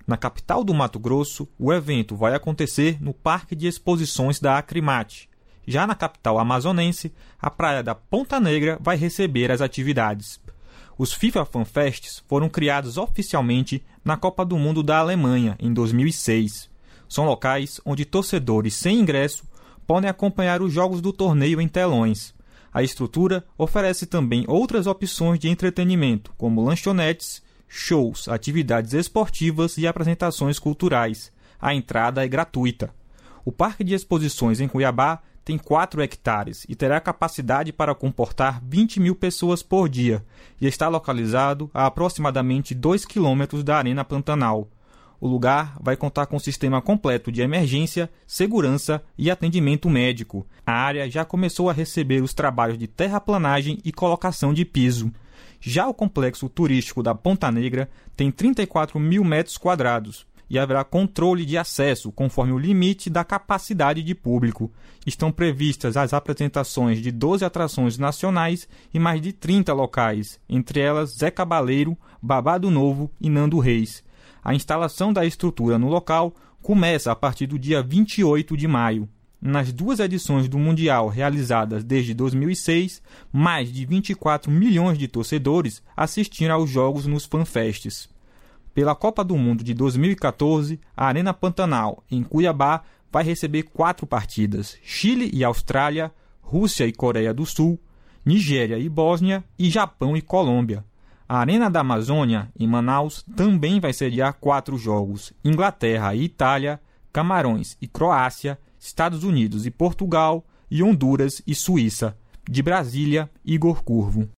Na capital do Mato Grosso, o evento vai acontecer no Parque de Exposições da Acrimate. Já na capital amazonense, a praia da Ponta Negra vai receber as atividades. Os FIFA Fan Fests foram criados oficialmente na Copa do Mundo da Alemanha, em 2006. São locais onde torcedores sem ingresso podem acompanhar os jogos do torneio em telões. A estrutura oferece também outras opções de entretenimento, como lanchonetes, shows, atividades esportivas e apresentações culturais. A entrada é gratuita. O Parque de Exposições em Cuiabá tem 4 hectares e terá capacidade para comportar 20 mil pessoas por dia e está localizado a aproximadamente 2 quilômetros da Arena Pantanal. O lugar vai contar com sistema completo de emergência, segurança e atendimento médico. A área já começou a receber os trabalhos de terraplanagem e colocação de piso. Já o complexo turístico da Ponta Negra tem 34 mil metros quadrados e haverá controle de acesso conforme o limite da capacidade de público. Estão previstas as apresentações de 12 atrações nacionais e mais de 30 locais, entre elas Zé Cabaleiro, Babado Novo e Nando Reis. A instalação da estrutura no local começa a partir do dia 28 de maio. Nas 2 edições do Mundial realizadas desde 2006, mais de 24 milhões de torcedores assistiram aos jogos nos FanFests. Pela Copa do Mundo de 2014, a Arena Pantanal, em Cuiabá, vai receber 4 partidas: Chile e Austrália, Rússia e Coreia do Sul, Nigéria e Bósnia e Japão e Colômbia. A Arena da Amazônia, em Manaus, também vai sediar 4 jogos: Inglaterra e Itália, Camarões e Croácia, Estados Unidos e Portugal, e Honduras e Suíça. De Brasília, Igor Curvo.